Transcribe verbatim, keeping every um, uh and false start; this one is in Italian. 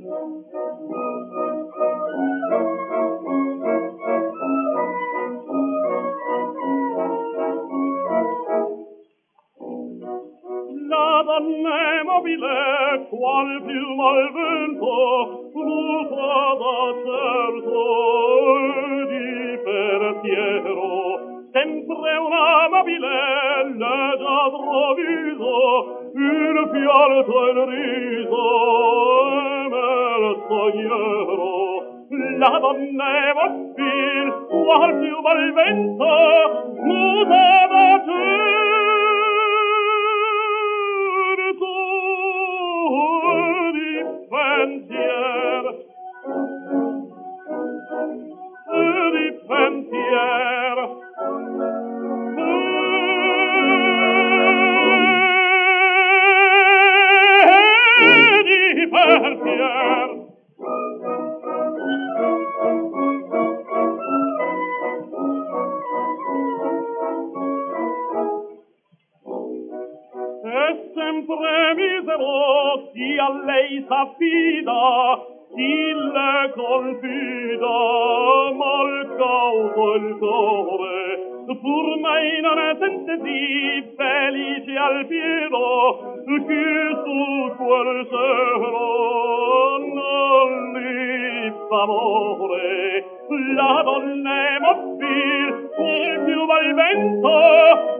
La donna è mobile, qual piuma al vento, muta da certo di pensiero. Sempre una mobile, leggiadro viso, il pianto e il riso, e me sognero. La donna è mobile, qual piuma al vento, muta da certo pensier di pensier di pensier è sempre misero chi a lei s'affida, chi le confida, mal cauto il cuore, pur mai non è sente sì felice al pieno, chi su quel sero non li fa amore. La donna è mobile, il più bel vento,